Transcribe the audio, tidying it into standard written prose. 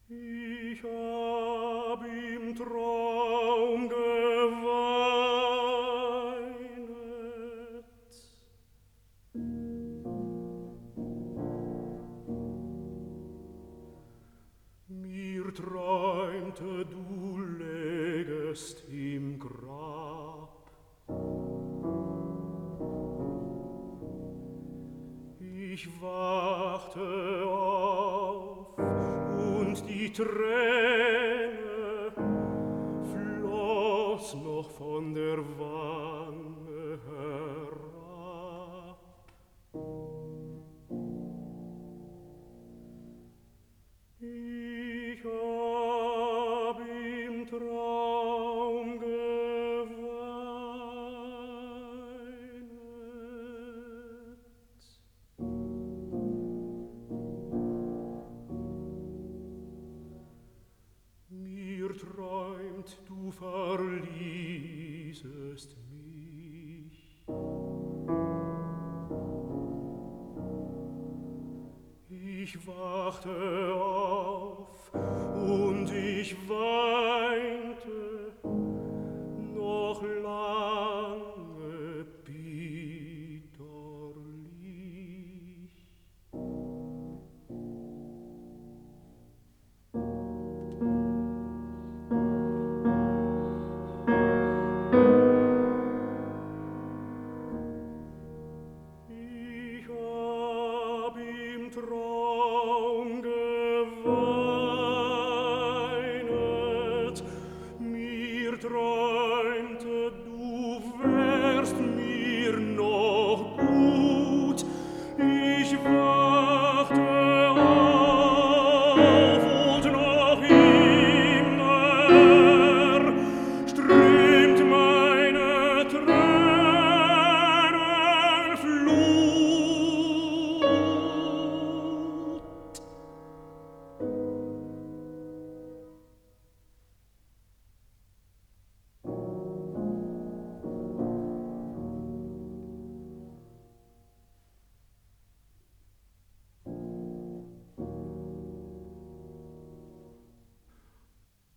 Ich hab im Traum geweinet. Mir träumte, du lägest im Grab. Ich wachte auf und die Träne floss noch von der Wange herab. Ich hab im Traum geweinet. Mir träumt, du verließest mich. Ich wachte auf und ich war